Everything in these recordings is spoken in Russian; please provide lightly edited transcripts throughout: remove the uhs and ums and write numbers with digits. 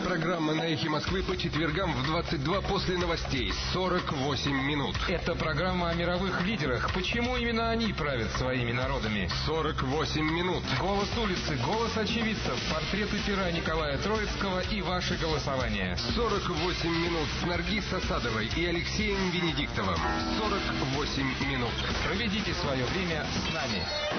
программы на «Эхе Москвы» по четвергам в 22 после новостей. 48 минут. Это программа о мировых лидерах. Почему именно они правят своими народами? 48 минут. Голос улицы, голос очевидцев, портреты пера Николая Троицкого и ваше голосование. 48 минут с Наргиз Асадовой и Алексеем Венедиктовым. 48 минут. Проведите свое время с нами.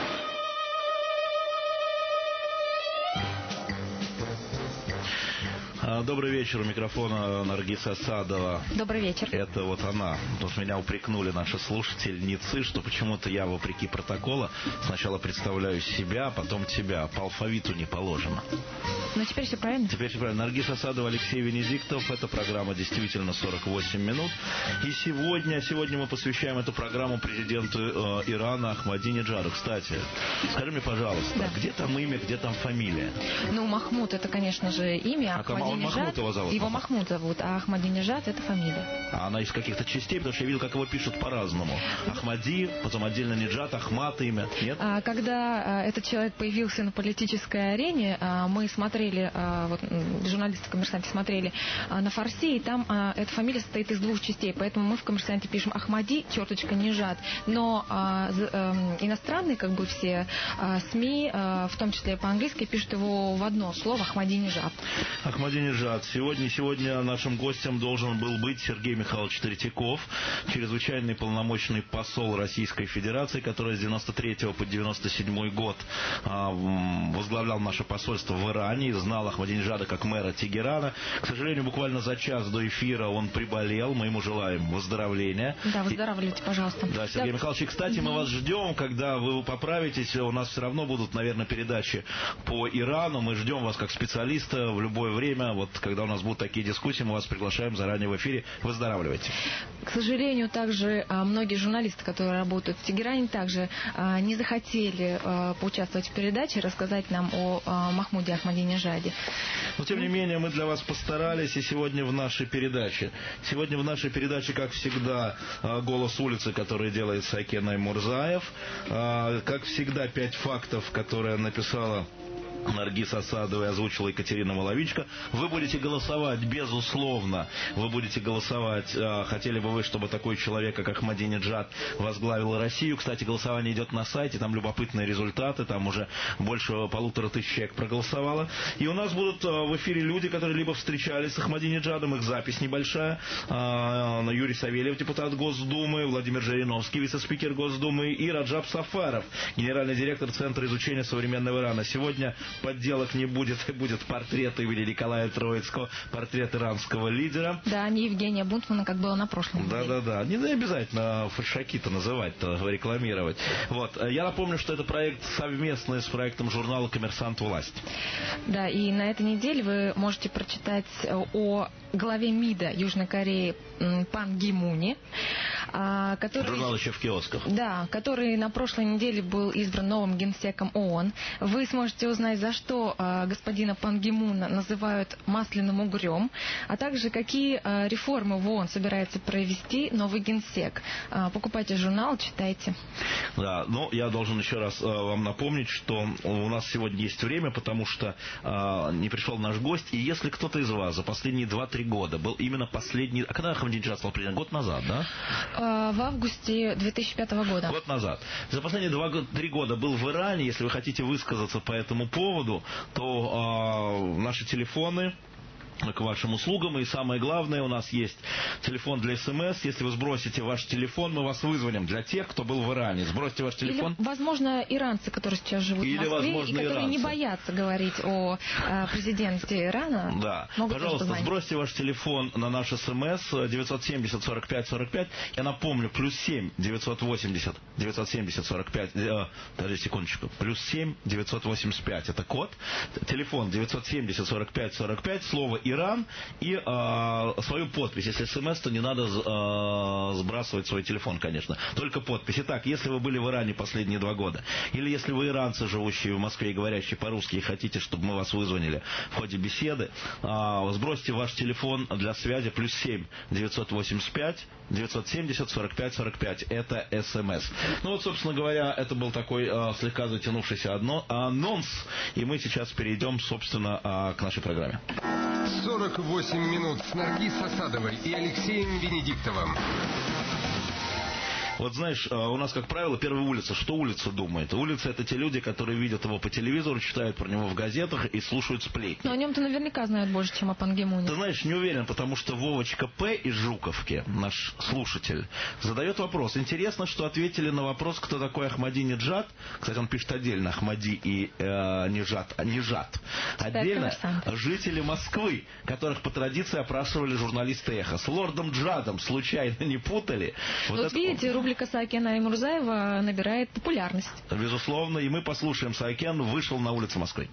Добрый вечер, у микрофона Наргиз Асадова. Добрый вечер. Это вот она. Тут меня упрекнули наши слушательницы, что почему-то я, вопреки протокола, сначала представляю себя, а потом тебя. По алфавиту не положено. Ну, теперь все правильно? Теперь все правильно. Наргиз Асадова, Алексей Венедиктов. Эта программа действительно 48 минут. И сегодня мы посвящаем эту программу президенту Ирана Ахмадинеджаду. Кстати, скажи мне, пожалуйста, да. Где там имя, где там фамилия? Ну, Махмуд — это, конечно же, имя. Махмуд его зовут? Его Махмуд зовут, а Ахмадинеджад — это фамилия. А она из каких-то частей? Потому что я видел, как его пишут по-разному. Ахмади, потом отдельно Неджад, Ахмат имя. Нет? Когда этот человек появился на политической арене, мы смотрели, журналисты в «Коммерсанте» смотрели на фарси, и там эта фамилия состоит из двух частей. Поэтому мы в «Коммерсанте» пишем Ахмади, Неджад. Но иностранные, все СМИ, в том числе по-английски, пишут его в одно слово — Ахмадинеджад. Ахмадинеджад. Сегодня нашим гостем должен был быть Сергей Михайлович Третьяков, чрезвычайный полномочный посол Российской Федерации, который с 93 по 97 год возглавлял наше посольство в Иране и знал Ахмадинеджада как мэра Тегерана. К сожалению, буквально за час до эфира он приболел. Мы ему желаем выздоровления. Да, выздоравливайте, пожалуйста. Да, Сергей Михайлович. И, кстати, мы вас ждем, когда вы поправитесь. У нас все равно будут, наверное, передачи по Ирану. Мы ждем вас как специалиста в любое время. Вот когда у нас будут такие дискуссии, мы вас приглашаем заранее в эфире. Выздоравливайте. К сожалению, также многие журналисты, которые работают в Тегеране, также не захотели поучаствовать в передаче и рассказать нам о Махмуде Ахмадинеджаде. Но, тем не менее, мы для вас постарались, и сегодня в нашей передаче, как всегда, «Голос улицы», который делает Сакена Мурзаев. Как всегда, 5 фактов, которые написала Наргиз Асадова и озвучила Екатерина Маловичка. Вы будете голосовать, безусловно. Вы будете голосовать. Хотели бы вы, чтобы такой человек, как Ахмадинеджад, возглавил Россию. Кстати, голосование идет на сайте, там любопытные результаты, там уже больше 1500 человек проголосовало. И у нас будут в эфире люди, которые либо встречались с Ахмадинеджадом, их запись небольшая. Юрий Савельев, депутат Госдумы, Владимир Жириновский, вице-спикер Госдумы, и Раджаб Сафаров, генеральный директор Центра изучения современного Ирана. Сегодня подделок не будет, будет портрет имени Николая Троицкого, портрет иранского лидера. Да, не Евгения Бунтмана, как было на прошлом неделе. Да. Не обязательно фальшаки-то называть-то, рекламировать. Вот. Я напомню, что это проект совместный с проектом журнала «Коммерсант. Власть». Да, и на этой неделе вы можете прочитать о главе МИДа Южной Кореи Пан Ги Муне, который... Журнал еще в киосках. Да, который на прошлой неделе был избран новым генсеком ООН. Вы сможете узнать, за что господина Пан Ги Муна называют масляным угрем, а также какие реформы в ООН собирается провести новый генсек. Покупайте журнал, читайте. Да, но я должен еще раз вам напомнить, что у нас сегодня есть время, потому что не пришел наш гость, и если кто-то из вас за последние 2-3 года был именно последний... А когда Ахмадинеджад стал президентом? Год назад, да? В августе 2005 года. Год назад. За последние 2-3 года был в Иране. Если вы хотите высказаться по этому поводу, то наши телефоны к вашим услугам. И самое главное, у нас есть телефон для СМС. Если вы сбросите ваш телефон, мы вас вызвоним. Для тех, кто был в Иране. Сбросьте ваш телефон. Или, возможно, иранцы, которые сейчас живут в Москве, и которые иранцы не боятся говорить о президенте Ирана. Да. Пожалуйста, сбросьте ваш телефон на наш СМС 970 45 45. Я напомню, +7 980 970 45. Подожди секундочку. +7 985. Это код. Телефон 970 45 45. Слово Иран и свою подпись. Если СМС, то не надо сбрасывать свой телефон, конечно. Только подпись. Итак, если вы были в Иране последние 2 года, или если вы иранцы, живущие в Москве и говорящие по-русски, и хотите, чтобы мы вас вызвонили в ходе беседы, сбросьте ваш телефон для связи +7 985 970 45 45. Это СМС. Ну вот, собственно говоря, это был такой слегка затянувшийся анонс, и мы сейчас перейдем, собственно, к нашей программе. 48 минут с Наргиз Асадовой и Алексеем Венедиктовым. Вот знаешь, у нас, как правило, первая улица. Что улица думает? Улица — это те люди, которые видят его по телевизору, читают про него в газетах и слушают сплетни. Но о нем-то наверняка знают больше, чем о Пан Ги Муне. Ты знаешь, не уверен, потому что Вовочка П. из Жуковки, наш слушатель, задает вопрос. Интересно, что ответили на вопрос, кто такой Ахмадинеджад. Кстати, он пишет отдельно Ахмади и Нежад. Отдельно жители Москвы, которых по традиции опрашивали журналисты «Эхо». С лордом Джадом случайно не путали? Вот видите, рубрика Саакена и Мурзаева набирает популярность. Безусловно, и мы послушаем. Саакен вышел на улицы Москвы.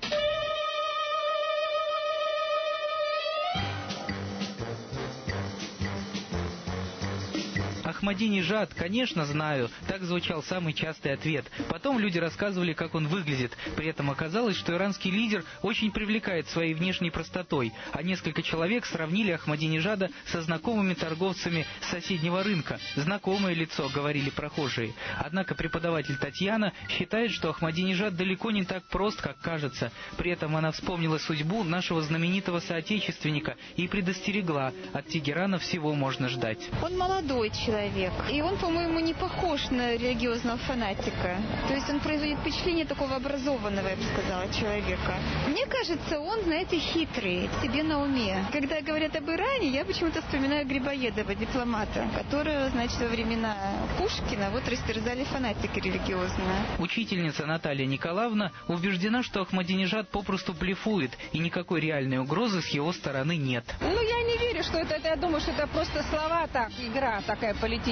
Ахмадинеджад, конечно, знаю. Так звучал самый частый ответ. Потом люди рассказывали, как он выглядит. При этом оказалось, что иранский лидер очень привлекает своей внешней простотой. А несколько человек сравнили Ахмадинеджада со знакомыми торговцами с соседнего рынка. Знакомое лицо, говорили прохожие. Однако преподаватель Татьяна считает, что Ахмадинеджад далеко не так прост, как кажется. При этом она вспомнила судьбу нашего знаменитого соотечественника и предостерегла: от Тегерана всего можно ждать. Он молодой человек. И он, по-моему, не похож на религиозного фанатика. То есть он производит впечатление такого образованного, я бы сказала, человека. Мне кажется, он, знаете, хитрый, себе на уме. Когда говорят об Иране, я почему-то вспоминаю Грибоедова, дипломата, которого, значит, во времена Пушкина вот растерзали фанатики религиозные. Учительница Наталья Николаевна убеждена, что Ахмадинеджад попросту блефует, и никакой реальной угрозы с его стороны нет. Я не верю, что это, я думаю, что это просто слова, так, игра такая политическая.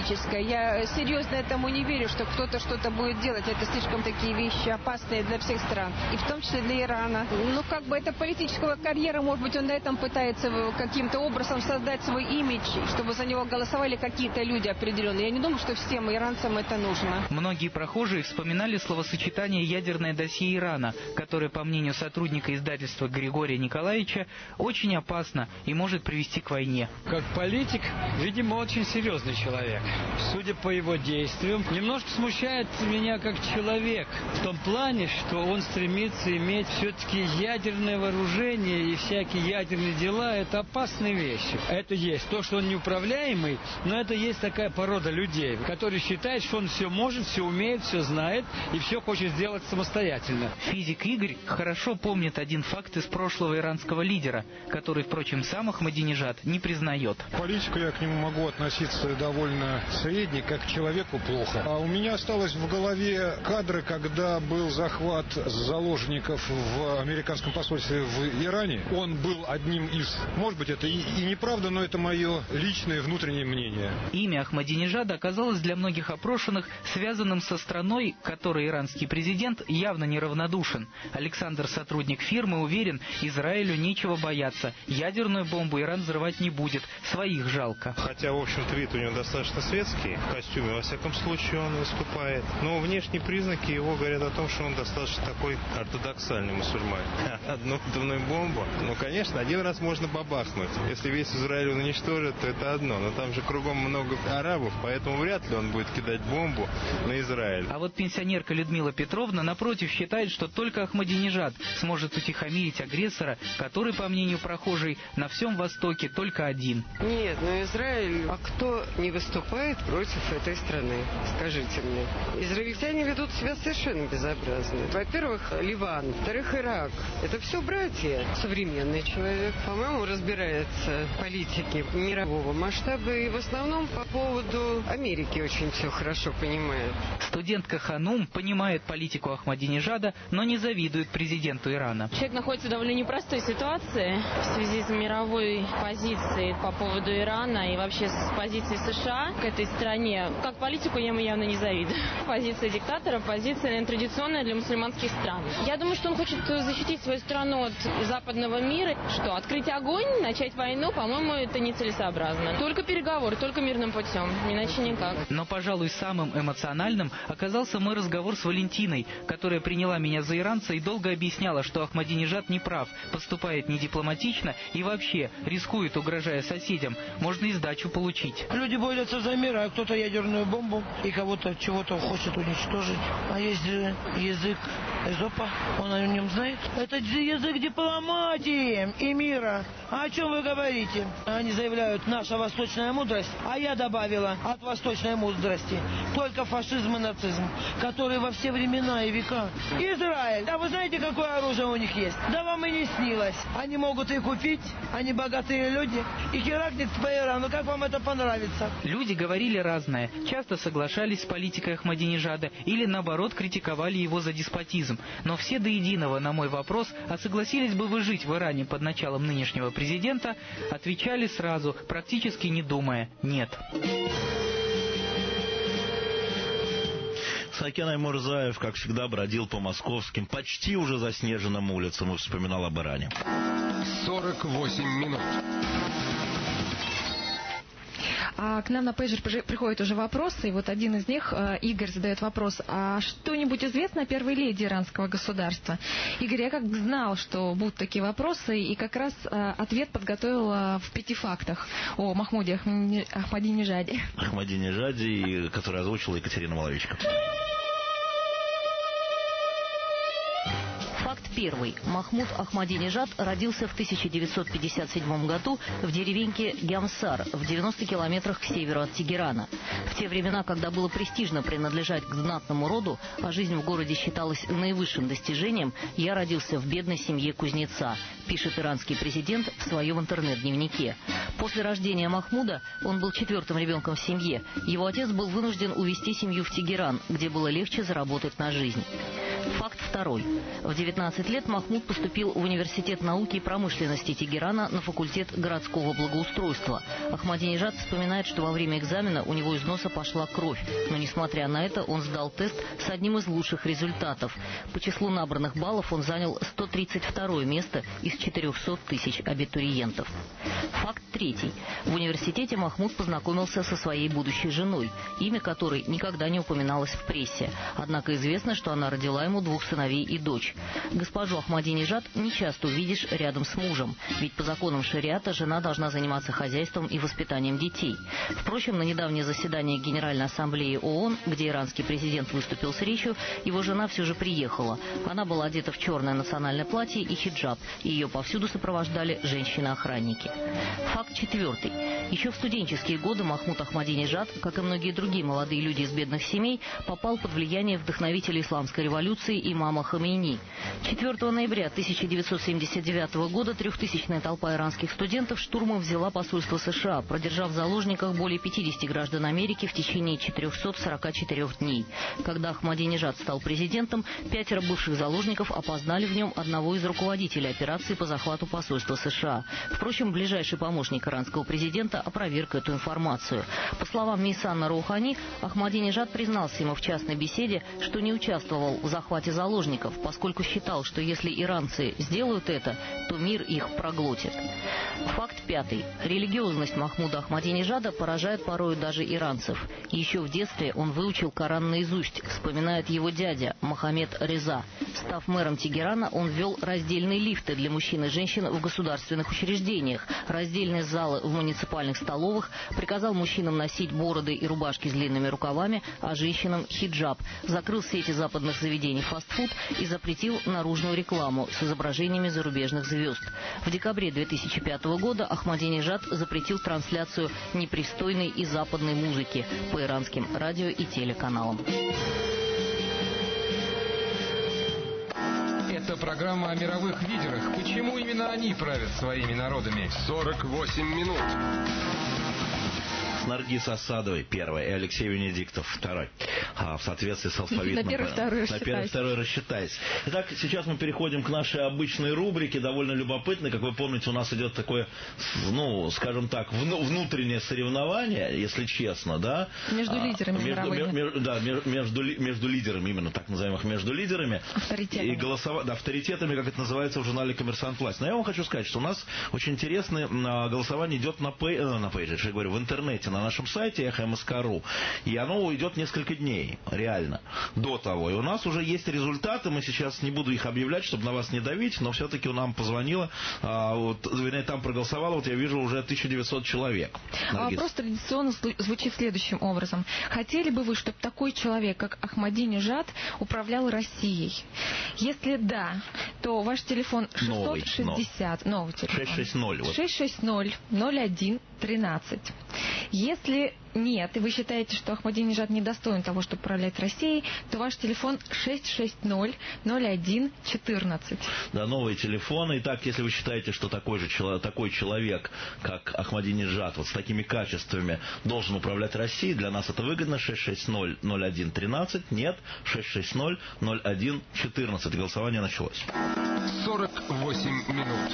Я серьезно этому не верю, что кто-то что-то будет делать. Это слишком такие вещи опасные для всех стран, и в том числе для Ирана. Это политическая карьера, может быть, он на этом пытается каким-то образом создать свой имидж, чтобы за него голосовали какие-то люди определенные. Я не думаю, что всем иранцам это нужно. Многие прохожие вспоминали словосочетание «ядерное досье Ирана», которое, по мнению сотрудника издательства Григория Николаевича, очень опасно и может привести к войне. Как политик, видимо, очень серьезный человек. Судя по его действиям, немножко смущает меня как человек. В том плане, что он стремится иметь все-таки ядерное вооружение, и всякие ядерные дела — это опасные вещи. Это есть. То, что он неуправляемый, но это есть такая порода людей, которые считают, что он все может, все умеет, все знает и все хочет сделать самостоятельно. Физик Игорь хорошо помнит один факт из прошлого иранского лидера, который, впрочем, сам Ахмадинеджад не признает. Политику я к нему могу относиться довольно средний, как к человеку плохо. А у меня осталось в голове кадры, когда был захват заложников в американском посольстве в Иране. Он был одним из... Может быть, это и неправда, но это мое личное внутреннее мнение. Имя Ахмадинеджада оказалось для многих опрошенных связанным со страной, которой иранский президент явно неравнодушен. Александр, сотрудник фирмы, уверен, Израилю нечего бояться. Ядерную бомбу Иран взрывать не будет. Своих жалко. Хотя, в общем-то, вид у него достаточно светский. В костюме, во всяком случае, он выступает. Но внешние признаки его говорят о том, что он достаточно такой ортодоксальный мусульманин. Одну атомную бомбу, конечно, один раз можно бабахнуть. Если весь Израиль он уничтожит, то это одно. Но там же кругом много арабов, поэтому вряд ли он будет кидать бомбу на Израиль. А вот пенсионерка Людмила Петровна, напротив, считает, что только Ахмадинеджад сможет утихомирить агрессора, который, по мнению прохожей, на всем Востоке только один. Нет, Израиль... А кто не выступает против этой страны? Скажите мне. Израильтяне ведут себя совершенно безобразно. Во-первых, Ливан. Во-вторых, Ирак. Это все братья. Современный человек, по-моему, разбирается в политике мирового масштаба и в основном по поводу Америки очень все хорошо понимает. Студентка Ханум понимает политику Ахмадинеджада, но не завидует президенту Ирана. Человек находится в довольно непростой ситуации в связи с мировой позицией по поводу Ирана и вообще с позицией США к этой стране. Как политику я ему явно не завидую. Позиция диктатора, позиция традиционная для мусульманских стран. Я думаю, что он хочет защитить свою страну от западного мира. Что, открыть огонь, начать войну, по-моему, это нецелесообразно. Только переговоры, только мирным путем, иначе никак. Но, пожалуй, самым эмоциональным оказался мой разговор с Валентиной, которая приняла меня за иранца и долго объясняла, что Ахмадинеджад не прав, поступает недипломатично и вообще рискует угрожая соседям, можно и сдачу получить. Люди борются за мир, а кто-то ядерную бомбу и кого-то чего-то хочет уничтожить. А есть же язык Эзопа, он о нем знает. Это язык дипломатии и мира. А о чем вы говорите? Они заявляют, наша восточная мудрость, а я добавила от восточной мудрости только фашизм и нацизм, которые во все времена и века. Израиль, а вы знаете, какое оружие у них есть? Да вам и не снилось. Они могут и купить, они богатые люди, и херакнет по Ирану. Как вам это понравится? Люди говорили разное, часто соглашались с политикой Ахмадинежада или, наоборот, критиковали его за деспотизм. Но все до единого на мой вопрос, а согласились бы вы жить в Иране под началом нынешнего президента, отвечали сразу, практически не думая, нет. Сакен Аймурзаев, как всегда, бродил по московским, почти уже заснеженным улицам и вспоминал об Иране. 48 минут. А к нам на пейджер приходят уже вопросы, и вот один из них, Игорь задает вопрос: а что-нибудь известно о первой леди иранского государства? Игорь, я как знал, что будут такие вопросы, и как раз ответ подготовила в 5 фактах о Махмуде Ахмадинежаде. Ахмадинежаде, который озвучила Екатерина Маловичка. Факт первый. Махмуд Ахмадинежад родился в 1957 году в деревеньке Гямсар в 90 километрах к северу от Тегерана. В те времена, когда было престижно принадлежать к знатному роду, а жизнь в городе считалась наивысшим достижением, я родился в бедной семье кузнеца, пишет иранский президент в своем интернет-дневнике. После рождения Махмуда он был 4-м ребенком в семье. Его отец был вынужден увезти семью в Тегеран, где было легче заработать на жизнь. Факт второй. В 19 лет Махмуд поступил в Университет науки и промышленности Тегерана на факультет городского благоустройства. Ахмадинежад вспоминает, что во время экзамена у него из носа пошла кровь, но несмотря на это он сдал тест с одним из лучших результатов. По числу набранных баллов он занял 132 место из 400 тысяч абитуриентов. Факт третий. В университете Махмуд познакомился со своей будущей женой, имя которой никогда не упоминалось в прессе. Однако известно, что она родила ему 2 сыновей и дочь. Госпожу Ахмадинежад не часто увидишь рядом с мужем, ведь по законам шариата жена должна заниматься хозяйством и воспитанием детей. Впрочем, на недавнее заседание Генеральной ассамблеи ООН, где иранский президент выступил с речью, его жена все же приехала. Она была одета в черное национальное платье и хиджаб, и ее повсюду сопровождали женщины-охранники. Факт четвертый. Еще в студенческие годы Махмуд Ахмадинежад, как и многие другие молодые люди из бедных семей, попал под влияние вдохновителя исламской революции имама Хомейни. 4 ноября 1979 года 3000-я толпа иранских студентов штурмом взяла посольство США, продержав в заложниках более 50 граждан Америки в течение 444 дней. Когда Ахмадинежад стал президентом, 5 бывших заложников опознали в нем одного из руководителей операции по захвату посольства США. Впрочем, ближайший помощник иранского президента опроверг эту информацию. По словам Мейсана Роухани, Ахмадинежад признался ему в частной беседе, что не участвовал в захвате заложников, поскольку считал, что если иранцы сделают это, то мир их проглотит. Факт пятый. Религиозность Махмуда Ахмадинежада поражает порою даже иранцев. Еще в детстве он выучил Коран наизусть, вспоминает его дядя Мохаммед Реза. Став мэром Тегерана, он ввел раздельные лифты для мужчин и женщин в государственных учреждениях, раздельные залы в муниципальных столовых, приказал мужчинам носить бороды и рубашки с длинными рукавами, а женщинам хиджаб, закрыл сети западных заведений фастфуд и запретил наружную рекламу с изображениями зарубежных звезд. В декабре 2005 года Ахмадинежад запретил трансляцию непристойной и западной музыки по иранским радио и телеканалам. Это программа о мировых лидерах. Почему именно они правят своими народами? 48 минут. Наргиз Асадовой, 1-й, и Алексей Венедиктов, 2-й. В соответствии с алфавитом. На 1-2 рассчитайся. Итак, сейчас мы переходим к нашей обычной рубрике, довольно любопытной. Как вы помните, у нас идет такое, скажем так, внутреннее соревнование, если честно, да? Между лидерами мировыми. Между лидерами, именно так называемых между лидерами. Авторитетами. И авторитетами, как это называется в журнале «Коммерсант Власть». Но я вам хочу сказать, что у нас очень интересное голосование идет в интернете, на на нашем сайте эхо.msk.ru, и оно идет несколько дней, реально, до того. И у нас уже есть результаты, мы сейчас не буду их объявлять, чтобы на вас не давить, но все-таки нам позвонило, вернее, там проголосовало, вот я вижу, уже 1900 человек. Вопрос традиционно звучит следующим образом. Хотели бы вы, чтобы такой человек, как Ахмадинежад, управлял Россией? Если да, то ваш телефон 660, новый телефон. 660-01-13. Если нет, и вы считаете, что Ахмадинежад недостоин того, чтобы управлять Россией, то ваш телефон 660-01-14. Да, новые телефоны. Итак, если вы считаете, что такой человек, как Ахмадинежад, вот с такими качествами, должен управлять Россией, для нас это выгодно. 660-01-13. Нет, 660-01-14. Голосование началось. 48 минут.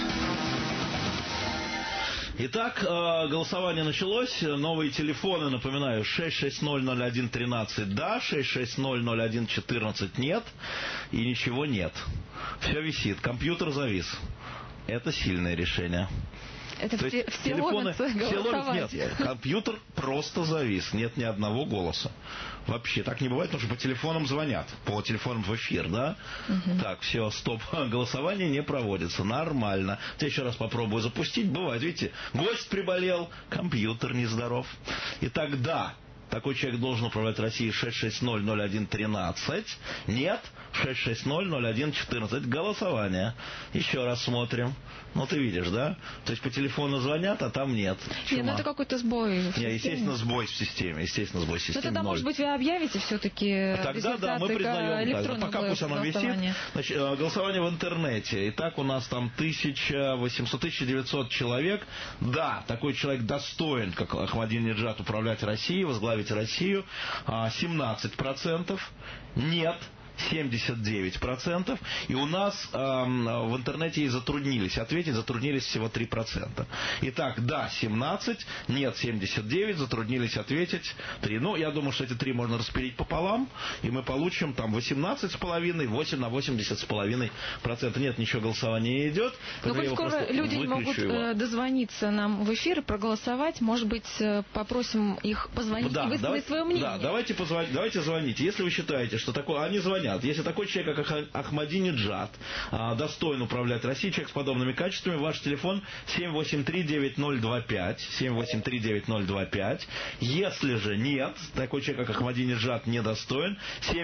Итак, голосование началось. Новые телефоны, напоминаю, 660-01-13 да, 660-01-14 нет, и ничего нет. Все висит, компьютер завис. Это сильное решение. Это все ломятся голосовать. Нет, компьютер просто завис, нет ни одного голоса. Вообще так не бывает, потому что по телефонам звонят, по телефонам в эфир, да? Угу. Так, все, стоп, голосование не проводится, нормально. Я еще раз попробую запустить, бывает, видите, гость приболел, компьютер нездоров. Итак, да, такой человек должен управлять Россией. 660-01-13. Нет, 660-01-14. Голосование. Еще раз смотрим. Ну, ты видишь, да? То есть по телефону звонят, а там нет. Нет, ну это какой-то сбой. Нет, естественно, сбой в системе. Но тогда, может быть, вы объявите все-таки тогда, да, мы признаем. Да, пока пусть оно висит. Значит, голосование в интернете. Итак, у нас там 1800-1900 человек. Да, такой человек достоин, как Ахмадинежад, управлять Россией, возглавить Россию. 17%. Нет. 79%. И у нас в интернете и затруднились всего 3%. Итак, да, 17, нет, 79, затруднились ответить 3. Ну, я думаю, что эти 3 можно распилить пополам, и мы получим там 18,5, 8 на 80,5%. Нет, ничего, голосования не идет. Но коль скоро люди не могут дозвониться нам в эфир и проголосовать, может быть, попросим их позвонить и высказать свое мнение. Да, давайте звоните. Если вы считаете, что такое... Они звонят. Если такой человек, как Ахмадинежад, достоин управлять Россией, человек с подобными качествами, ваш телефон 783-9025. 783-9025. Если же нет, такой человек, как Ахмадинежад, недостоин,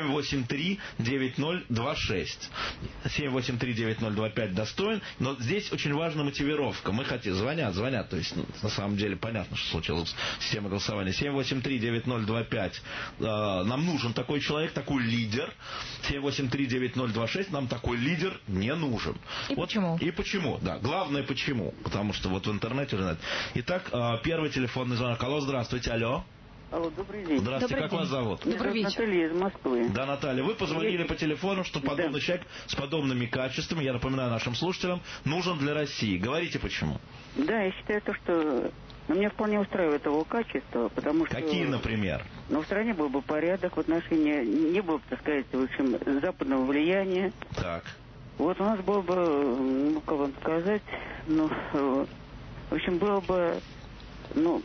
783-9026. 783-9025 достоин, но здесь очень важна мотивировка. Мы хотим... Звонят. То есть, на самом деле, понятно, что случилось с системой голосования. 783-9025. Нам нужен такой человек, такой лидер. 783-9026, нам такой лидер не нужен. Почему? И почему, да. Главное, почему. Потому что вот в интернете уже нет. Итак, первый телефонный звонок. Алло, здравствуйте, алло. Алло, добрый день. Здравствуйте, как вас зовут? Добрый вечер. Наталья из Москвы. Да, Наталья, вы позвонили по телефону, что подобный человек с подобными качествами, я напоминаю нашим слушателям, нужен для России. Говорите, почему? Да, я считаю, что меня вполне устраивает его качество, потому что... Какие, например? Ну, в стране был бы порядок в отношении, не было бы, так сказать, в общем, западного влияния. Так. Вот у нас было бы, ну, как вам сказать, ну, в общем, было бы, ну,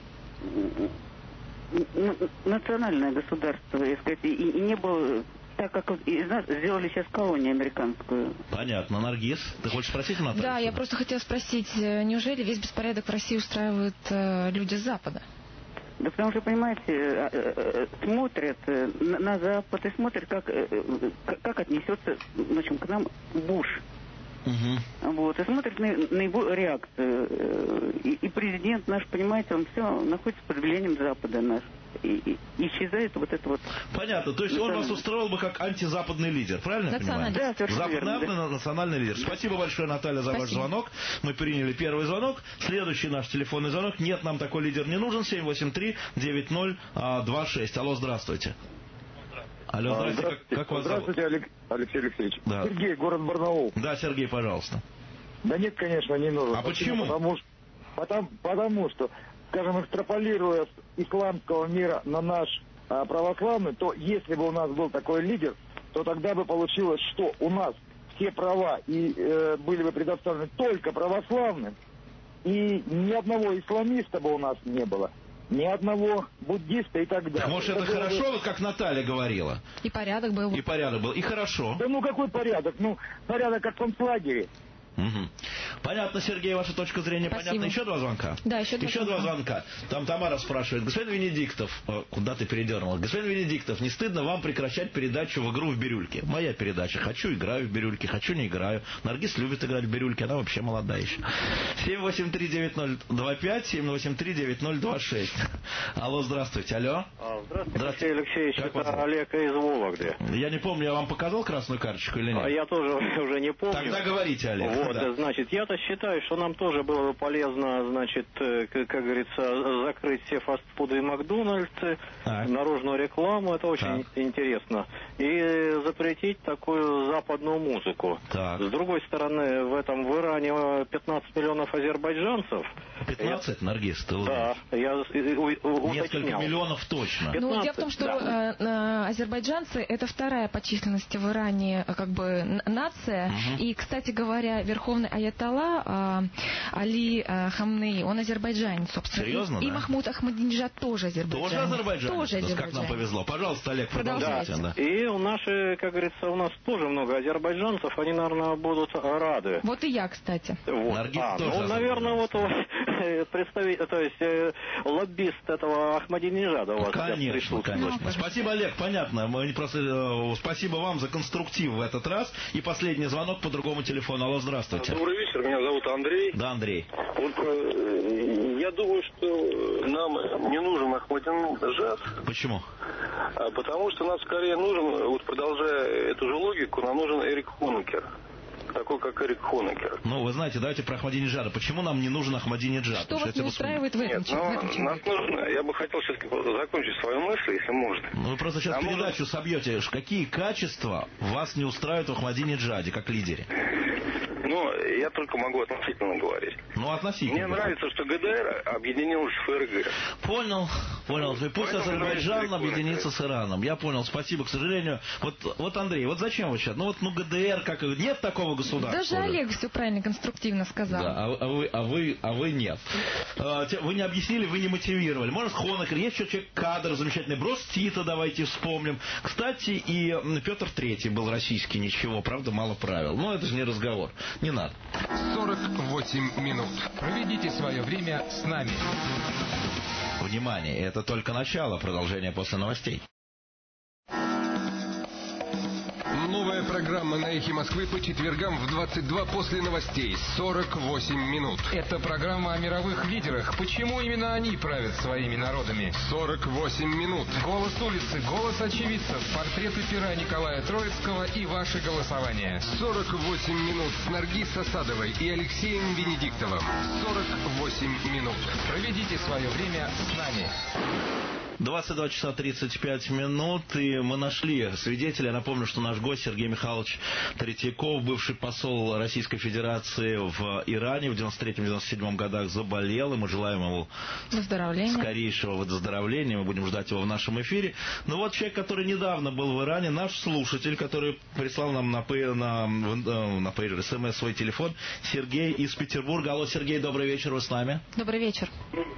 национальное государство, так сказать, и не было... Так как из нас сделали сейчас колонию американскую. Понятно. Наргиз, ты хочешь спросить, Наталья? Да, я просто хотела спросить, неужели весь беспорядок в России устраивают люди с Запада? Да потому что, понимаете, смотрят на Запад и смотрят, как отнесется, в общем, к нам Буш. Угу. Вот, и смотрят на его реакцию. И президент наш, понимаете, он все находится под влиянием Запада наш. И исчезает вот это вот... Понятно, то есть он вас устроил бы как антизападный лидер, правильно я понимаю? Да, западный национальный лидер. Спасибо большое, Наталья, за ваш звонок. Мы приняли первый звонок. Следующий наш телефонный звонок. Нет, нам такой лидер не нужен. 783-9026. Алло, здравствуйте. Алло, здравствуйте. Как вас зовут? Здравствуйте, Алексей Алексеевич. Да. Сергей, город Барнаул. Да, Сергей, пожалуйста. Да нет, конечно, не нужен. А почему? Потому что, скажем, экстраполируя с исламского мира на наш православный, то если бы у нас был такой лидер, то тогда бы получилось, что у нас все права были бы предоставлены только православным, и ни одного исламиста бы у нас не было. ни одного буддиста и так далее. Так, может, это хорошо, вот как Наталья говорила? И порядок был. И порядок был, и хорошо. Да ну какой порядок? Ну, порядок как в концлагере. Угу. Понятно, Сергей, ваша точка зрения. Спасибо. Понятно. Еще два звонка? Да, еще два звонка. Там Тамара спрашивает: господин Венедиктов, куда ты передернула? Господин Венедиктов, не стыдно вам прекращать передачу в игру в бирюльке? Моя передача. Хочу — играю в бирюльке, хочу — не играю. Наргиз любит играть в бирюльке, она вообще молодая еще. 783-9025, 783-9026. Алло, здравствуйте. Алло. Здравствуйте, Алексей. Это Олег из Вологды. Я не помню, я вам показал красную карточку или нет? Я тоже уже не помню. Тогда говорите, Олег. Вот, да. Значит, я-то считаю, что нам тоже было бы полезно, значит, как говорится, закрыть все фастфуды и Макдональдсы, наружную рекламу, это очень интересно. И запретить такую западную музыку. Так. С другой стороны, в Иране 15 миллионов азербайджанцев. 15, Наргиз, ты Да, я уточнял. Несколько миллионов точно. 15, Ну, дело в том, что азербайджанцы — это вторая по численности в Иране как бы нация. И, кстати говоря, верховный аятолла Али Хамнеи, он азербайджанец, собственно. Серьезно, и да? Махмуд Ахмадинежад тоже азербайджанец. Тоже азербайджанец? Тоже азербайджанец. Как нам повезло. Пожалуйста, Олег, продолжайте. Да. И как говорится, у нас тоже много азербайджанцев, они, наверное, будут рады. Вот и я, кстати. Вот. Наверное, вот представитель, то есть лоббист этого Ахмадинежада у вас Конечно, конечно. Спасибо, Олег, понятно. Мы просто спасибо вам за конструктив в этот раз. И последний звонок по другому телефону. Алло, здравствуйте. Добрый вечер, меня зовут Андрей. Да, Андрей. Вот, я думаю, что нам не нужен Ахмадинежад. Почему? Потому что нам скорее нужен, вот продолжая эту же логику, нам нужен Эрик Хонекер. Такой, как Эрик Хонекер. Ну, вы знаете, давайте про Ахмадинеджада. Почему нам не нужен Ахмадинеджад? Что вас не устраивает в этом человеке? Нас нужно, я бы хотел сейчас закончить свою мысль, если можно. Ну, вы просто сейчас передачу собьете. Какие качества вас не устраивают в Ахмадинеджаде, как лидере? Ну, я только могу относительно говорить. Ну, относительно. Мне нравится, что ГДР объединилась с ФРГ. Понял. И пусть Азербайджан объединится с Ираном. Я понял, спасибо. К сожалению, вот Андрей, вот зачем вы сейчас? Ну, ГДР, как нет такого государства. Даже Олег все правильно, конструктивно сказал. Да, а вы нет. Вы не объяснили, вы не мотивировали. Может, Хонекер, есть еще человек кадр замечательный. Брос Тита давайте вспомним. Кстати, и Петр III был российский, ничего, правда, мало правил. Но это же не разговор. Не надо. 48 минут. Проведите свое время с нами. Внимание, это только начало, продолжение после новостей. Новая программа на Эхе Москвы по четвергам в 22 после новостей. 48 минут. Это программа о мировых лидерах. Почему именно они правят своими народами? 48 минут. Голос улицы, голос очевидцев, портреты пера Николая Троицкого и ваши голосования. 48 минут с Наргиз Асадовой и Алексеем Венедиктовым. 48 минут. Проведите свое время с нами. 22 часа 35 минут, и мы нашли свидетеля. Напомню, что наш гость Сергей Михайлович Третьяков, бывший посол Российской Федерации в Иране в 93-97 годах, заболел, и мы желаем ему скорейшего выздоровления. Мы будем ждать его в нашем эфире. Но вот человек, который недавно был в Иране, наш слушатель, который прислал нам на пейджер СМС свой телефон, Сергей из Петербурга. Алло, Сергей, добрый вечер, вы с нами? Добрый вечер.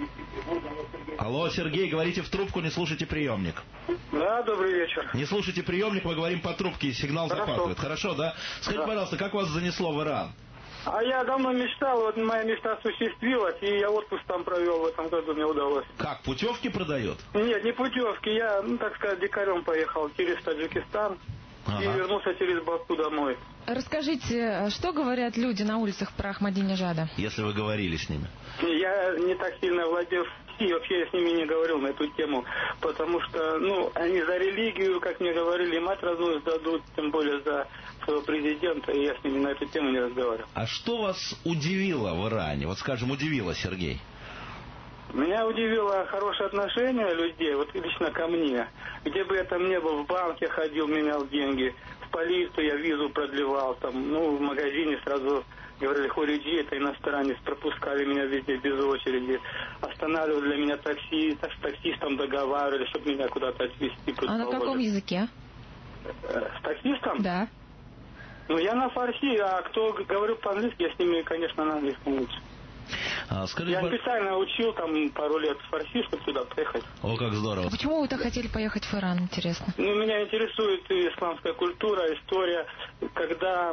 Алло, Сергей, говорите в трубку, не слушайте приемник. Да, добрый вечер. Не слушайте приемник, мы говорим по трубке, сигнал захватывает. Хорошо, да? Скажите, пожалуйста, как вас занесло в Иран? А я давно мечтал, вот моя мечта осуществилась, и я отпуск там провел в этом году, мне удалось. Как, путевки продает? Нет, не путевки, я, так сказать, дикарем поехал через Таджикистан и вернулся через Баку домой. Расскажите, что говорят люди на улицах про Ахмадинежада? Если вы говорили с ними. Я не так сильно владел и вообще я с ними не говорил на эту тему, потому что, они за религию, как мне говорили, мать родную сдадут, тем более за своего президента, и я с ними на эту тему не разговаривал. А что вас удивило в Иране? Вот, скажем, удивило, Сергей? Меня удивило хорошее отношение людей, вот лично ко мне. Где бы я там не был, в банке ходил, менял деньги, в полицию я визу продлевал, там, в магазине сразу говорили, хуриджи, это иностранец, пропускали меня везде без очереди, останавливали для меня такси, с таксистом договаривали, чтобы меня куда-то отвезти. А на каком языке? С таксистом? Да. Я на фарси, а кто говорю по-английски, я с ними, конечно, на английском лучше. Скажите, я специально учил там пару лет фарси, чтобы сюда приехать. О, как здорово. А почему вы так хотели поехать в Иран, интересно? Ну, меня интересует исламская культура, история, когда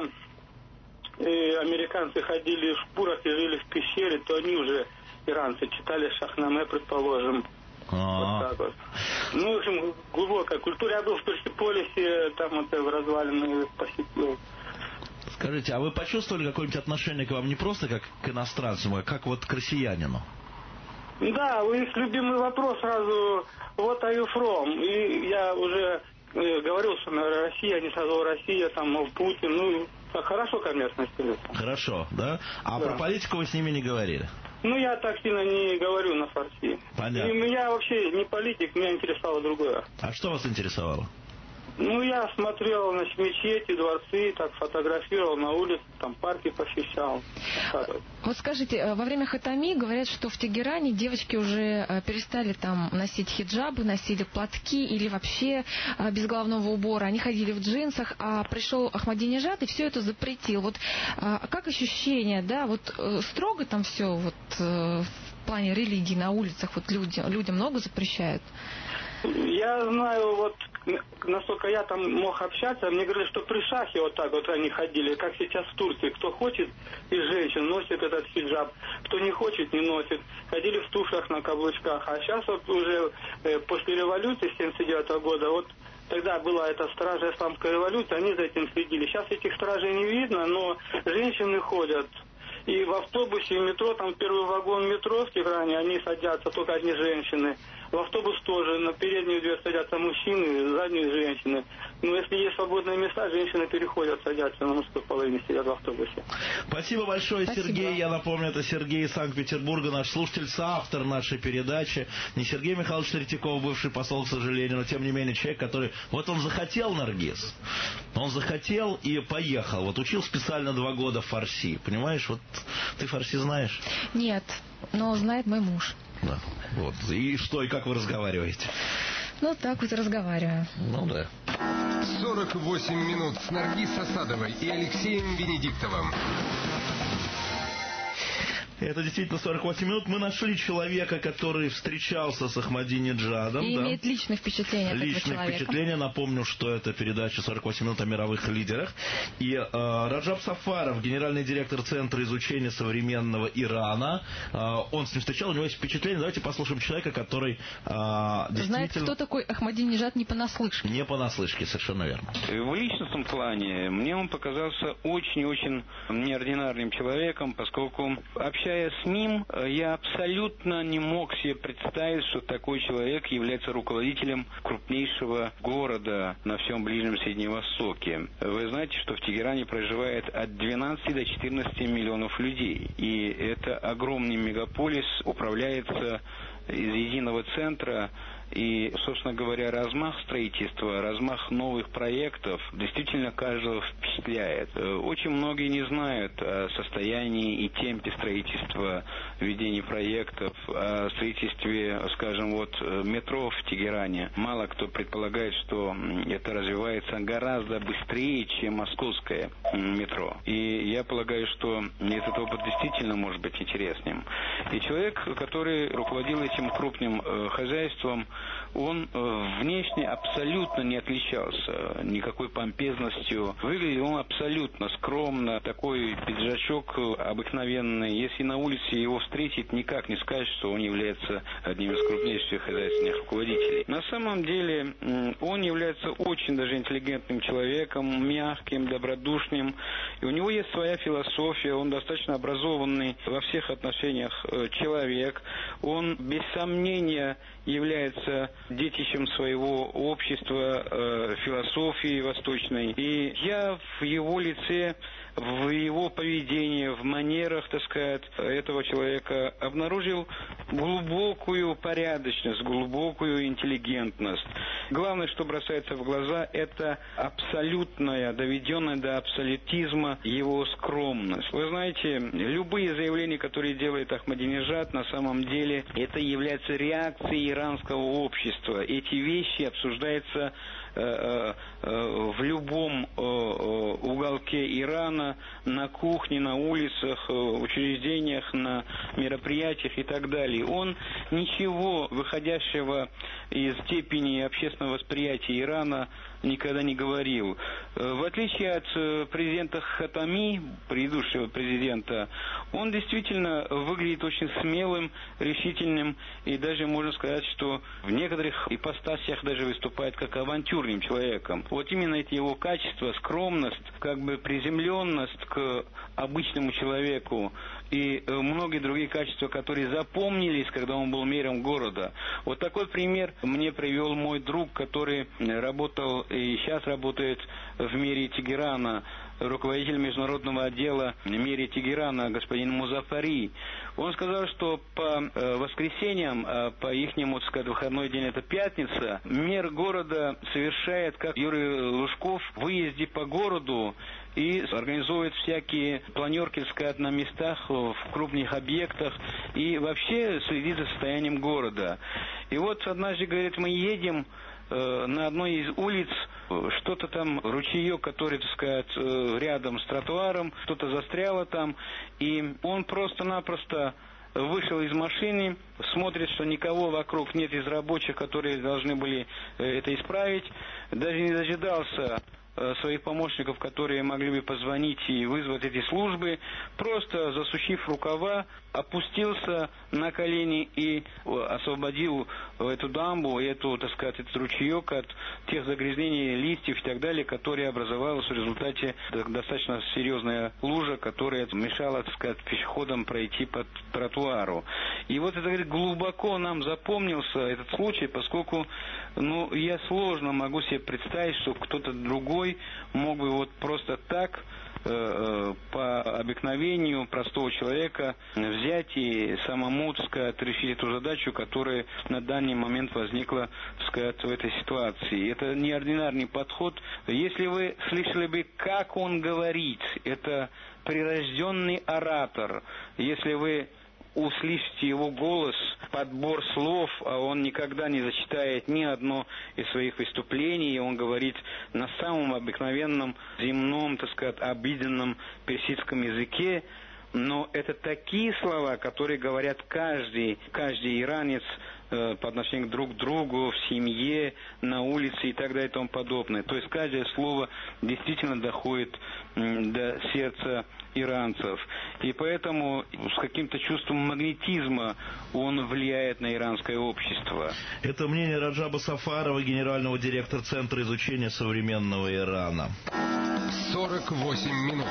американцы ходили в шкурах и жили в пещере, то они уже, иранцы, читали Шахнаме, предположим. Вот так вот. Ну, в общем, глубокая культура. Я был в Персеполисе, там это в развалины посетил. Скажите, а вы почувствовали какое-нибудь отношение к вам не просто как к иностранцу, а как вот к россиянину? Да, у них любимый вопрос сразу «What are you from?» И я уже говорил, что Россия, они сразу Россия, там, мол, Путин, ну, так хорошо ко мне относились. Хорошо, да? А да. Про политику вы с ними не говорили? Ну, я так сильно не говорю на фарси. Понятно. И меня вообще не политик, меня интересовало другое. А что вас интересовало? Ну, я смотрел, значит, мечети, дворцы, так фотографировал на улице, там парки посещал. Вот скажите, во время хатами говорят, что в Тегеране девочки уже перестали там носить хиджабы, носили платки или вообще без головного убора. Они ходили в джинсах, а пришел Ахмадинежад и все это запретил. Вот как ощущение, да, вот строго там все вот в плане религии на улицах, вот людям много запрещают? Я знаю, вот, насколько я там мог общаться, мне говорили, что при шахе вот так вот они ходили, как сейчас в Турции. Кто хочет из женщин носит этот хиджаб, кто не хочет, не носит. Ходили в туфлях на каблучках. А сейчас вот уже после революции 1979 года, вот тогда была эта стража исламской революции, они за этим следили. Сейчас этих стражей не видно, но женщины ходят. И в автобусе, и в метро, там первый вагон метро в Тегеране, они садятся, только одни женщины. В автобус тоже, на переднюю дверь садятся мужчины, заднюю женщины. Но если есть свободные места, женщины переходят, садятся на мужской половине, сидят в автобусе. Спасибо большое, Спасибо. Сергей. Я напомню, это Сергей из Санкт-Петербурга, наш слушатель, соавтор нашей передачи. Не Сергей Михайлович Третьяков, бывший посол, к сожалению, но тем не менее человек, который... Вот он захотел, Наргиз, он захотел и поехал. Вот учил специально 2 года фарси. Понимаешь, вот ты фарси знаешь? Нет, но знает мой муж. Да. Вот. И что, и как вы разговариваете? Ну, так вот и разговариваю. Ну, да. 48 минут с Наргиз Асадовой и Алексеем Венедиктовым. Это действительно 48 минут. Мы нашли человека, который встречался с Ахмадинеджадом. И имеет личное впечатление от этого человека. Личное впечатление. Напомню, что это передача 48 минут о мировых лидерах. И Раджаб Сафаров, генеральный директор Центра изучения современного Ирана. Он с ним встречал, у него есть впечатление. Давайте послушаем человека, который действительно... Знает, кто такой Ахмадинеджад не понаслышке. Не понаслышке, совершенно верно. В личностном плане мне он показался очень-очень неординарным человеком, поскольку общаясь с ним, я абсолютно не мог себе представить, что такой человек является руководителем крупнейшего города на всем Ближнем и Среднем Востоке. Вы знаете, что в Тегеране проживает от 12 до 14 миллионов людей. И это огромный мегаполис, управляется из единого центра. И, собственно говоря, размах строительства, размах новых проектов действительно каждого впечатляет. Очень многие не знают о состоянии и темпе строительства, ведения проектов, о строительстве, скажем, вот метро в Тегеране. Мало кто предполагает, что это развивается гораздо быстрее, чем московское метро. И я полагаю, что этот опыт действительно может быть интересным. И человек, который руководил этим крупным хозяйством, он внешне абсолютно не отличался никакой помпезностью. Выглядел он абсолютно скромно, такой пиджачок обыкновенный. Если на улице его встретить, никак не скажешь, что он является одним из крупнейших хозяйственных руководителей. На самом деле он является очень даже интеллигентным человеком, мягким, добродушным. И у него есть своя философия, он достаточно образованный во всех отношениях человек. Он без сомнения является детищем своего общества, философии восточной. И я в его лице, в его поведении, в манерах, так сказать, этого человека обнаружил глубокую порядочность, глубокую интеллигентность. Главное, что бросается в глаза, это абсолютная, доведенная до абсолютизма его скромность. Вы знаете, любые заявления, которые делает Ахмадинеджад, на самом деле это является реакцией иранского общества. Эти вещи обсуждаются в любом уголке Ирана, на кухне, на улицах, учреждениях, на мероприятиях и так далее. Он ничего выходящего из степени общественного восприятия Ирана никогда не говорил. В отличие от президента Хатами, предыдущего президента, он действительно выглядит очень смелым, решительным и даже можно сказать, что в некоторых ипостасях даже выступает как авантюрным человеком. Вот именно эти его качества, скромность, как бы приземленность к обычному человеку и многие другие качества, которые запомнились, когда он был мэром города. Вот такой пример мне привел мой друг, который работал и сейчас работает в мэрии Тегерана, руководитель международного отдела мэрии Тегерана, господин Музафари. Он сказал, что по воскресеньям, по ихнему, так сказать, выходной день, это пятница, мэр города совершает, как Юрий Лужков, выезды по городу и организует всякие планерки, так сказать, на местах, в крупных объектах и вообще следит за состоянием города. И вот однажды, говорит, мы едем на одной из улиц, что-то там, ручеек, который, так сказать, рядом с тротуаром, что-то застряло там, и он просто-напросто вышел из машины, смотрит, что никого вокруг нет из рабочих, которые должны были это исправить, даже не дожидался своих помощников, которые могли бы позвонить и вызвать эти службы, просто засучив рукава, опустился на колени и освободил эту дамбу, эту, так сказать, этот ручеек от тех загрязнений листьев и так далее, которые образовалась в результате достаточно серьезная лужа, которая мешала, так сказать, пешеходам пройти по тротуару. И вот это, говорит, глубоко нам запомнился этот случай, поскольку, я сложно могу себе представить, что кто-то другой мог бы вот просто так, по обыкновению простого человека, взять и самому, так сказать, решить эту задачу, которая на данный момент возникла, так сказать, в этой ситуации. Это неординарный подход. Если вы слышали бы, как он говорит, это прирожденный оратор. Если вы услышите его голос, подбор слов, а он никогда не зачитает ни одно из своих выступлений, он говорит на самом обыкновенном, земном, так сказать, обыденном персидском языке, но это такие слова, которые говорят каждый иранец по отношению друг к другу, в семье, на улице и так далее и тому подобное. То есть каждое слово действительно доходит до сердца иранцев. И поэтому с каким-то чувством магнетизма он влияет на иранское общество. Это мнение Раджаба Сафарова, генерального директора Центра изучения современного Ирана. 48 минут.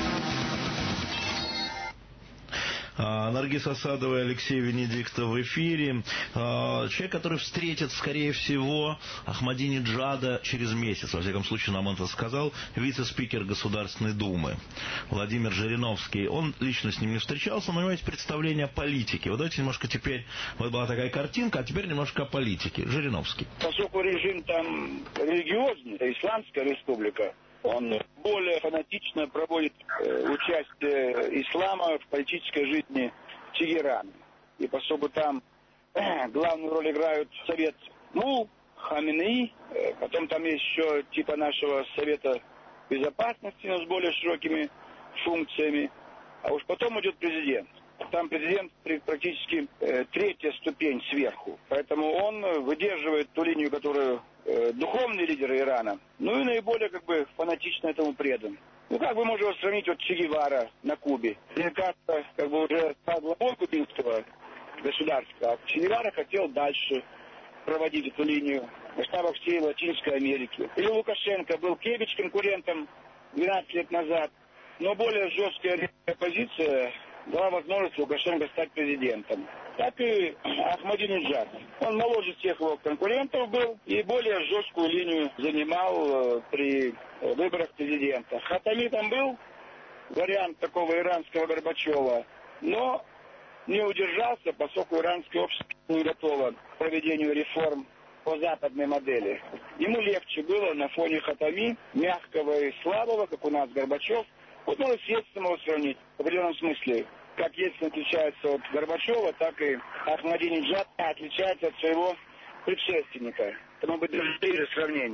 Наргиз Асадова и Алексей Венедиктов в эфире. Человек, который встретит, скорее всего, Ахмадинеджада через месяц. Во всяком случае, нам это сказал вице-спикер Государственной Думы Владимир Жириновский. Он лично с ним не встречался, но у него есть представление о политике. Вот давайте немножко теперь... Вот была такая картинка, а теперь немножко о политике. Жириновский. Поскольку режим там религиозный, это Исламская республика, он более фанатично проводит участие ислама в политической жизни Тегерана. И поскольку там главную роль играют Совет Хаминеи, потом там есть еще типа нашего Совета Безопасности, но с более широкими функциями, а уж потом идет президент. Там президент практически третья ступень сверху. Поэтому он выдерживает ту линию, которую духовные лидеры Ирана, и наиболее фанатично этому предан. Как вы можете сравнить Че Гевара на Кубе? Кажется, уже стал главой кубинского государства, а Че Гевара хотел дальше проводить эту линию в масштабах всей Латинской Америки. Или Лукашенко был Кебич конкурентом 12 лет назад, но более жесткая позиция дала возможность Лукашенко стать президентом. Так и Ахмадинеджад. Он моложе всех его конкурентов был и более жесткую линию занимал при выборах президента. Хатами там был вариант такого иранского Горбачева, но не удержался, поскольку иранское общество не готово к проведению реформ по западной модели. Ему легче было на фоне Хатами, мягкого и слабого, как у нас Горбачев. Вот можно естественно его сравнить в определенном смысле. Как Ельцин отличается от Горбачева, так и Ахмадинеджад отличается от своего предшественника. Это может быть даже 4 сравнения.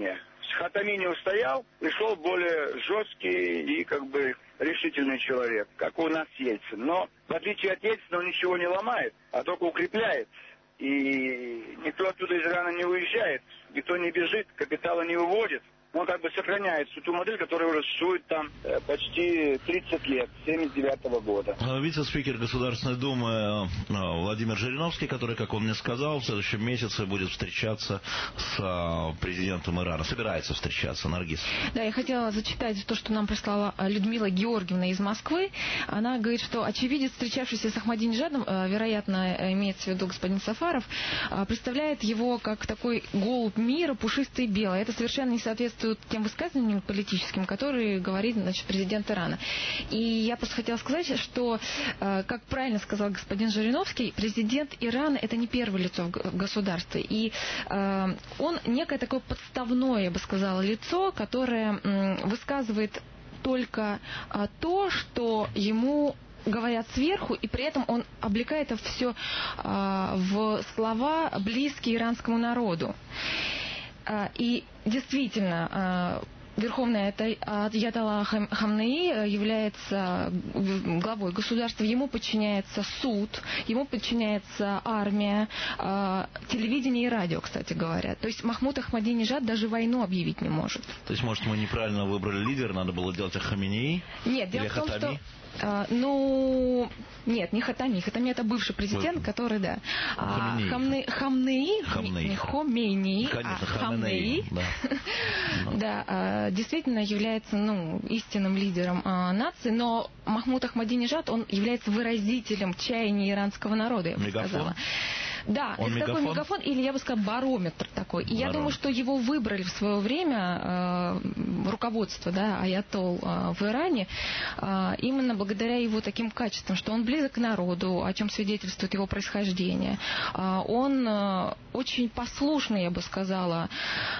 Хатами не устоял, пришел более жесткий и как бы решительный человек, как у нас Ельцин. Но в отличие от Ельцина он ничего не ломает, а только укрепляет. И никто оттуда из Ирана не уезжает, никто не бежит, капитала не выводит. Он как бы сохраняет всю ту модель, которая уже существует там почти 30 лет, с 1979 года. Вице-спикер Государственной Думы Владимир Жириновский, который, как он мне сказал, в следующем месяце будет встречаться с президентом Ирана. Собирается встречаться, Наргиз. Да, я хотела зачитать то, что нам прислала Людмила Георгиевна из Москвы. Она говорит, что очевидец, встречавшийся с Ахмадинежадом, вероятно, имеется в виду господин Сафаров, представляет его как такой голубь мира, пушистый и белый. Это совершенно не соответствует тем высказываниям политическим, которые говорит, значит, президент Ирана. И я просто хотела сказать, что, как правильно сказал господин Жириновский, президент Ирана — это не первое лицо в государстве. И он некое такое подставное, я бы сказала, лицо, которое высказывает только то, что ему говорят сверху, и при этом он облекает это все в слова, близкие иранскому народу. И действительно, Верховный Аятолла Хамнеи является главой государства, ему подчиняется суд, ему подчиняется армия, телевидение и радио, кстати говоря. То есть Махмуд Ахмадинежад даже войну объявить не может. То есть, может, мы неправильно выбрали лидера, надо было делать Хамнеи? Нет, дело в том, что... нет, не Хатами. Хатами — это бывший президент, который, да. Хамнеи, не Хомейни, а Хамнеи, да, действительно является, истинным лидером нации, но Махмуд Ахмадинежад, он является выразителем чаяния иранского народа, я бы сказала. Да, он это такой мегафон, или я бы сказала, барометр такой. И я думаю, что его выбрали в свое время руководство, да, аятолл в Иране, именно благодаря его таким качествам, что он близок к народу, о чем свидетельствует его происхождение. Он очень послушный, я бы сказала,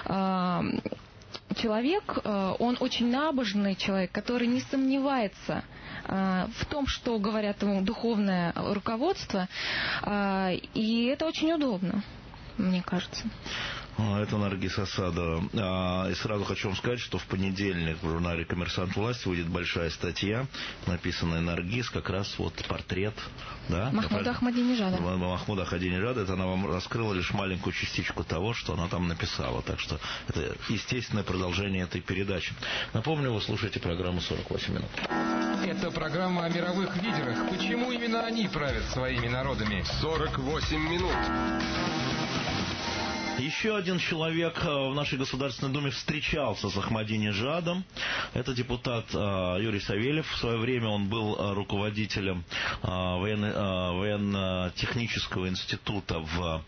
человек, он очень набожный человек, который не сомневается в том, что говорят ему духовное руководство, и это очень удобно, мне кажется. Это Наргиз Асадова. И сразу хочу вам сказать, что в понедельник в журнале «Коммерсант власти» выйдет большая статья, написанная Наргиз, как раз вот портрет, да? Махмуда Ахмадинежада. Махмуда Ахмадинежада. Это она вам раскрыла лишь маленькую частичку того, что она там написала. Так что это естественное продолжение этой передачи. Напомню, вы слушаете программу «48 минут». Это программа о мировых лидерах. Почему именно они правят своими народами? 48 минут. Еще один человек в нашей Государственной Думе встречался с Ахмадинежадом. Это депутат Юрий Савельев. В свое время он был руководителем военно-технического института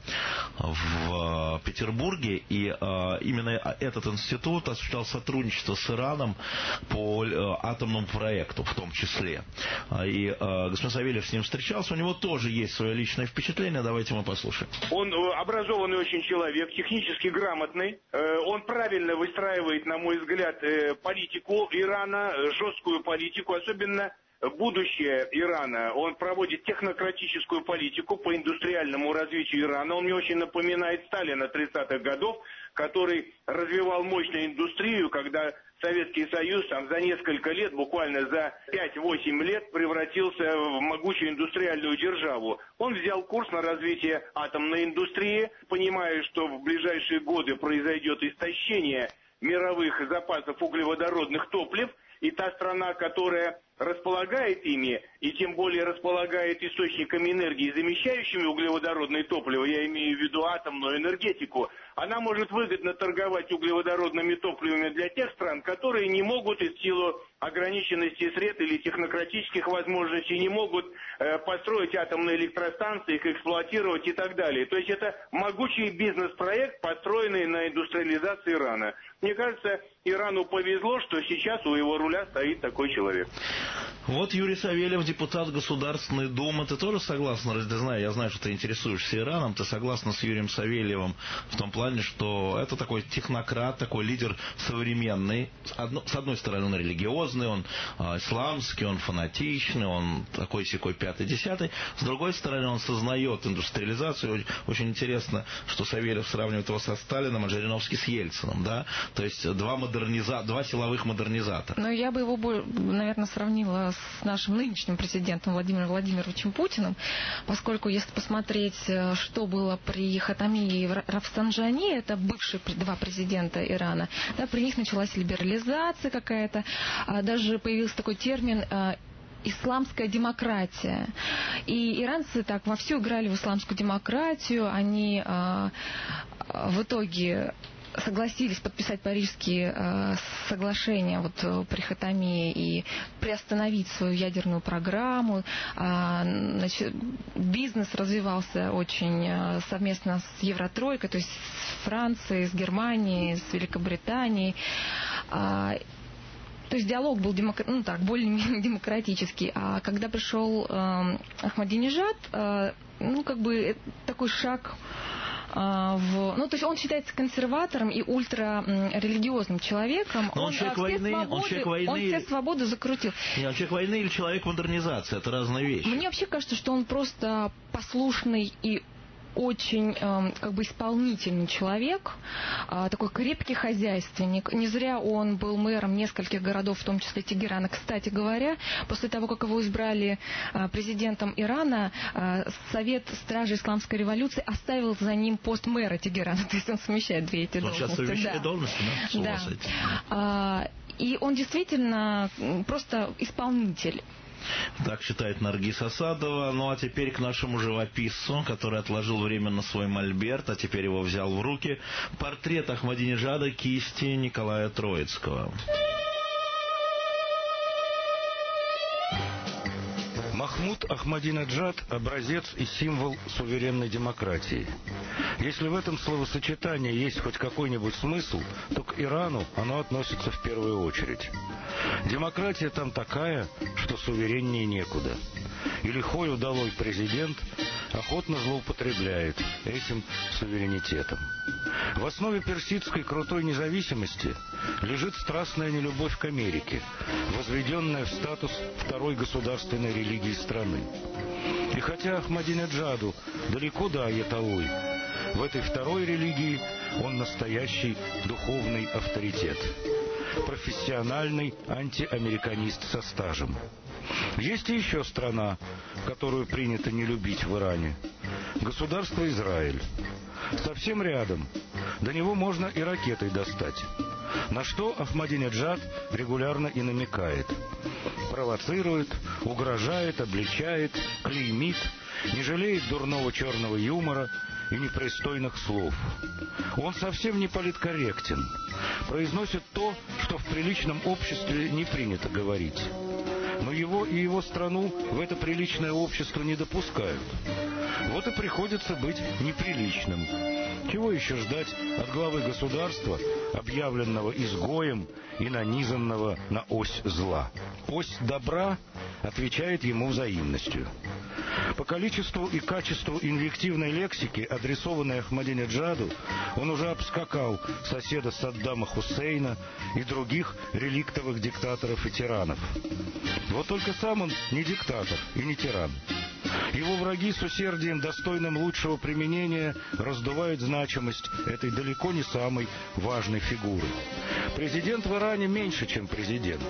в Петербурге. И именно этот институт осуществлял сотрудничество с Ираном по атомному проекту в том числе. И господин Савельев с ним встречался. У него тоже есть свое личное впечатление. Давайте мы послушаем. Он образованный очень человек, технически грамотный. Он правильно выстраивает, на мой взгляд, политику Ирана, жесткую политику, особенно будущее Ирана. Он проводит технократическую политику по индустриальному развитию Ирана. Он мне очень напоминает Сталина 30-х годов, который развивал мощную индустрию, когда Советский Союз там за несколько лет, буквально за 5-8 лет, превратился в могучую индустриальную державу. Он взял курс на развитие атомной индустрии, понимая, что в ближайшие годы произойдет истощение мировых запасов углеводородных топлив, и та страна, которая располагает ими, и тем более располагает источниками энергии, замещающими углеводородное топливо, я имею в виду атомную энергетику, она может выгодно торговать углеводородными топливами для тех стран, которые не могут из силу ограниченности средств или технократических возможностей, не могут построить атомные электростанции, их эксплуатировать и так далее. То есть это могучий бизнес-проект, построенный на индустриализации Ирана. Мне кажется, Ирану повезло, что сейчас у его руля стоит такой человек. Вот Юрий Савельев, депутат Государственной Думы. Ты тоже согласна, я знаю, что ты интересуешься Ираном, ты согласна с Юрием Савельевым в том плане, что это такой технократ, такой лидер современный. С одной стороны, он религиозный, он исламский, он фанатичный, он такой-сякой пятый-десятый. С другой стороны, он сознает индустриализацию. Очень интересно, что Савельев сравнивает его со Сталином, а Жириновский с Ельцином, да? То есть два силовых модернизатора. Но я бы его, наверное, сравнила с нашим нынешним президентом Владимиром Владимировичем Путиным, поскольку если посмотреть, что было при Хатами и Рафсанджани, это бывшие два президента Ирана, да, при них началась либерализация какая-то, даже появился такой термин исламская демократия. И иранцы так вовсю играли в исламскую демократию, они в итоге согласились подписать Парижские соглашения при Хатами и приостановить свою ядерную программу. Значит, бизнес развивался очень совместно с Евротройкой, то есть с Францией, с Германией, с Великобританией. То есть диалог был более-менее демократический. А когда пришел Ахмадинежад, такой шаг то есть он считается консерватором и ультрарелигиозным человеком. Он человек войны. Он все свободы закрутил. Нет, он человек войны или человек модернизации. Это разные вещи. Мне вообще кажется, что он просто послушный и очень исполнительный человек, такой крепкий хозяйственник. Не зря он был мэром нескольких городов, в том числе Тегерана. Кстати говоря, после того, как его избрали президентом Ирана, Совет Стражи Исламской революции оставил за ним пост мэра Тегерана. То есть он совмещает две эти должности. Он сейчас совмещает должности, да? И он действительно просто исполнитель. Так считает Наргиз Асадова. Ну а теперь к нашему живописцу, который отложил временно свой мольберт, а теперь его взял в руки. Портрет Ахмадинежада кисти Николая Троицкого. Махмуд Ахмадинеджад – образец и символ суверенной демократии. Если в этом словосочетании есть хоть какой-нибудь смысл, то к Ирану оно относится в первую очередь. Демократия там такая, что сувереннее некуда. И лихой удалой президент охотно злоупотребляет этим суверенитетом. В основе персидской крутой независимости лежит страстная нелюбовь к Америке, возведенная в статус второй государственной религии страны. И хотя Ахмадинеджаду далеко до аятоллы, в этой второй религии он настоящий духовный авторитет. Профессиональный антиамериканист со стажем. Есть и еще страна, которую принято не любить в Иране. Государство Израиль. Совсем рядом. До него можно и ракетой достать. На что Ахмадинеджад регулярно и намекает. Провоцирует, угрожает, обличает, клеймит, не жалеет дурного черного юмора и непристойных слов. Он совсем не политкорректен. Произносит то, что в приличном обществе не принято говорить. Но его и его страну в это приличное общество не допускают. Вот и приходится быть неприличным. Чего еще ждать от главы государства, объявленного изгоем и нанизанного на ось зла? Ось добра отвечает ему взаимностью. По количеству и качеству инвективной лексики, адресованной Ахмадинеджаду, он уже обскакал соседа Саддама Хусейна и других реликтовых диктаторов и тиранов. Вот только сам он не диктатор и не тиран. Его враги с усердием, достойным лучшего применения, раздувают значимость этой далеко не самой важной фигуры. Президент в Иране меньше, чем президент.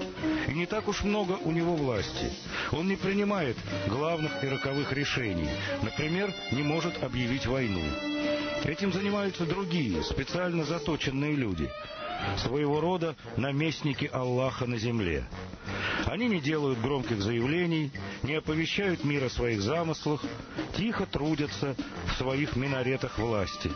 И не так уж много у него власти. Он не принимает главных и роковых решений. Например, не может объявить войну. Этим занимаются другие, специально заточенные люди. Своего рода наместники Аллаха на земле. Они не делают громких заявлений, не оповещают мир о своих замыслах, тихо трудятся в своих минаретах власти.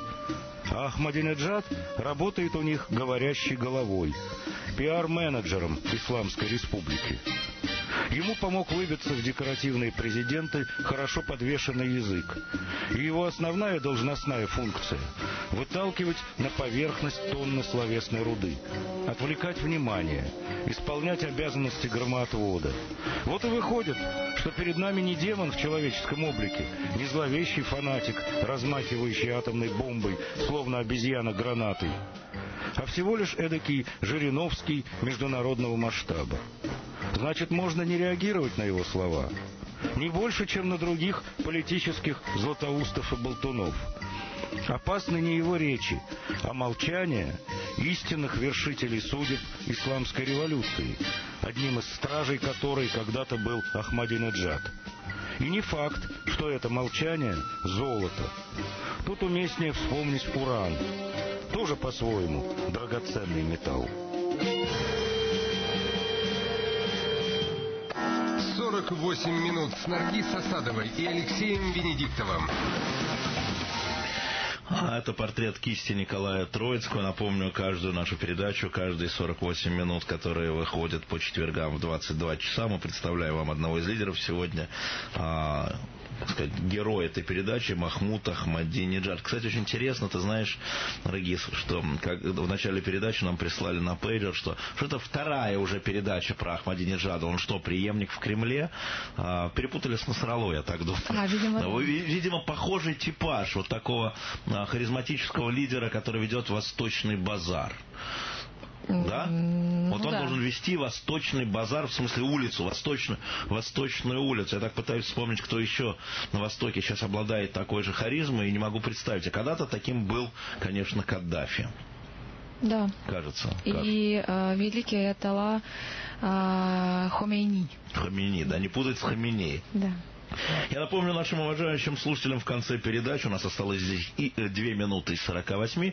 А Ахмадинеджад работает у них говорящей головой, пиар-менеджером Исламской Республики. Ему помог выбиться в декоративные президенты хорошо подвешенный язык. И его основная должностная функция – выталкивать на поверхность тонны словесной руды, отвлекать внимание, исполнять обязанности громоотвода. Вот и выходит, что перед нами не демон в человеческом облике, не зловещий фанатик, размахивающий атомной бомбой, словно обезьяна гранатой, а всего лишь эдакий Жириновский международного масштаба. Значит, можно не реагировать на его слова. Не больше, чем на других политических златоустов и болтунов. Опасны не его речи, а молчание истинных вершителей судеб исламской революции, одним из стражей которой когда-то был Ахмадинеджад. И не факт, что это молчание – золото. Тут уместнее вспомнить уран. Тоже по-своему драгоценный металл. 48 минут с Наргиз Асадовой и Алексеем Венедиктовым. Это портрет кисти Николая Троицкого. Напомню, каждую нашу передачу, каждые 48 минут, которые выходят по четвергам в 22 часа, мы представляем вам одного из лидеров сегодня. Герой этой передачи Махмуд Ахмадинеджад. Кстати, очень интересно, ты знаешь, Наргиз, что в начале передачи нам прислали на пейджер, что это вторая уже передача про Ахмадинеджада. Он что, преемник в Кремле? Перепутали с Насраллой, я так думаю. Видимо, похожий типаж вот такого харизматического лидера, который ведет Восточный базар. Да? Вот он должен вести Восточный базар, в смысле улицу, Восточную улицу. Я так пытаюсь вспомнить, кто еще на Востоке сейчас обладает такой же харизмой, и не могу представить. А когда-то таким был, конечно, Каддафи. Да. Кажется. И великий аятолла Хомейни. Хомейни, да, не путать с Хаменеи. Да. Я напомню нашим уважающим слушателям в конце передачи, у нас осталось здесь 2 минуты из 48,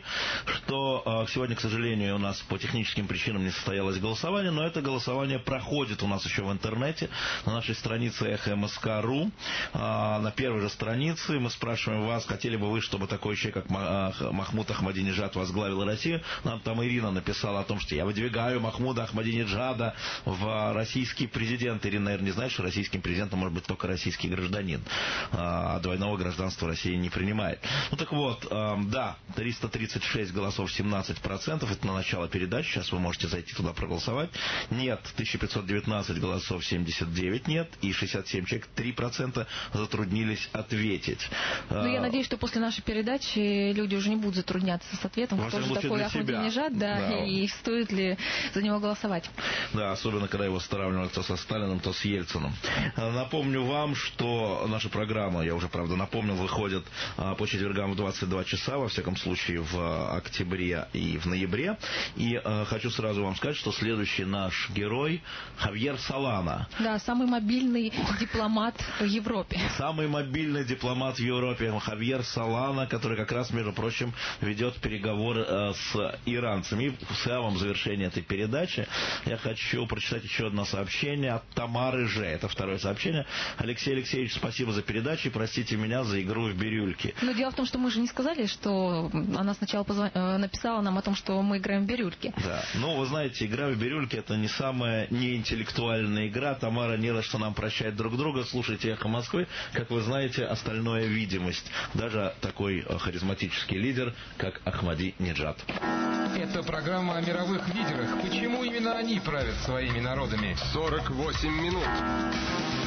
что сегодня, к сожалению, у нас по техническим причинам не состоялось голосование, но это голосование проходит у нас еще в интернете, на нашей странице эхо.мск.ру. На первой же странице мы спрашиваем вас, хотели бы вы, чтобы такой человек, как Махмуд Ахмадинеджад, возглавил Россию. Нам там Ирина написала о том, что я выдвигаю Махмуда Ахмадинеджада в российский президент. Ирина, наверное, не знает, что российским президентом может быть только российский гражданин, а двойного гражданства России не принимает. Ну так вот, да, 336 голосов, 17%, это на начало передачи, сейчас вы можете зайти туда проголосовать. Нет, 1519 голосов, 79 нет, и 67 человек, 3% затруднились ответить. Ну, я надеюсь, что после нашей передачи люди уже не будут затрудняться с ответом, кто же такой Ахмадинеджад, да, и стоит ли за него голосовать. Да, особенно, когда его сравнивают то со Сталиным, то с Ельциным. Напомню вам, что наша программа, я уже, правда, напомнил, выходит по четвергам в 22 часа, во всяком случае, в октябре и в ноябре. И хочу сразу вам сказать, что следующий наш герой Хавьер Солана. Да, самый мобильный дипломат в Европе. Самый мобильный дипломат в Европе Хавьер Солана, который как раз, между прочим, ведет переговоры с иранцами. И в самом завершении этой передачи я хочу прочитать еще одно сообщение от Тамары Ж. Это второе сообщение. Алексей Алексеевич, спасибо за передачу и простите меня за игру в бирюльки. Но дело в том, что мы же не сказали, что она сначала написала нам о том, что мы играем в бирюльки. Да, ну вы знаете, игра в бирюльки — это не самая неинтеллектуальная игра. Тамара не за что нам прощать друг друга. Слушайте «Эхо Москвы». Как вы знаете, остальное — видимость. Даже такой харизматический лидер, как Ахмадинеджад. Это программа о мировых лидерах. Почему именно они правят своими народами? 48 минут.